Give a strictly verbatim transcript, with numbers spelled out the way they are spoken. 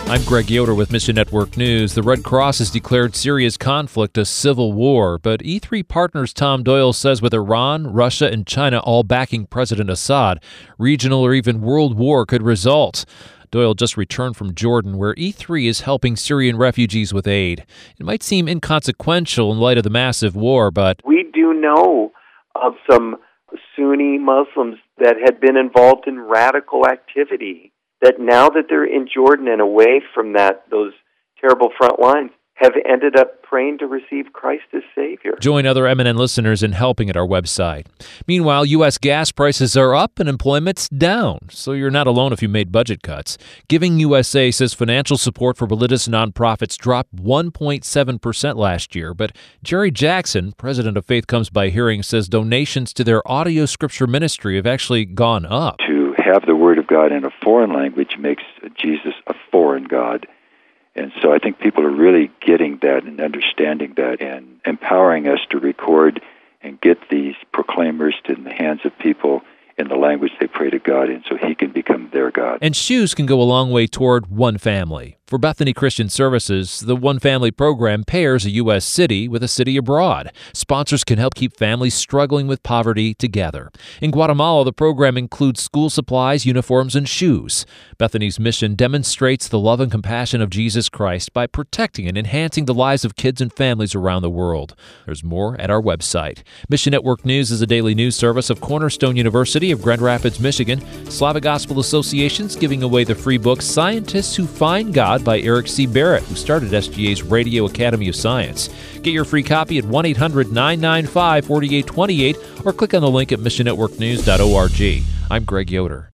I'm Greg Yoder with Mission Network News. The Red Cross has declared Syria's conflict a civil war, but E three Partners Tom Doyle says with Iran, Russia, and China all backing President Assad, regional or even world war could result. Doyle just returned from Jordan, where E three is helping Syrian refugees with aid. It might seem inconsequential in light of the massive war, but we do know of some Sunni Muslims that had been involved in radical activity, that now that they're in Jordan and away from that those terrible front lines, have ended up praying to receive Christ as Savior. Join other M N N listeners in helping at our website. Meanwhile, U S gas prices are up and employment's down, so you're not alone if you made budget cuts. Giving U S A says financial support for religious nonprofits dropped one point seven percent last year, but Jerry Jackson, president of Faith Comes by Hearing, says donations to their audio scripture ministry have actually gone up. To have the Word of God in a foreign language makes Jesus a foreign God. And so I think people are really getting that and understanding that and empowering us to record and get these proclaimers to the hands of people in the language they pray to God in so He can become their God. And shoes can go a long way toward one family. For Bethany Christian Services, the One Family program pairs a U S city with a city abroad. Sponsors can help keep families struggling with poverty together. In Guatemala, the program includes school supplies, uniforms, and shoes. Bethany's mission demonstrates the love and compassion of Jesus Christ by protecting and enhancing the lives of kids and families around the world. There's more at our website. Mission Network News is a daily news service of Cornerstone University of Grand Rapids, Michigan. Slavic Gospel Association's giving away the free book Scientists Who Find God by Eric C. Barrett, who started S G A's Radio Academy of Science. Get your free copy at one eight hundred nine nine five four eight two eight or click on the link at mission network news dot org. I'm Greg Yoder.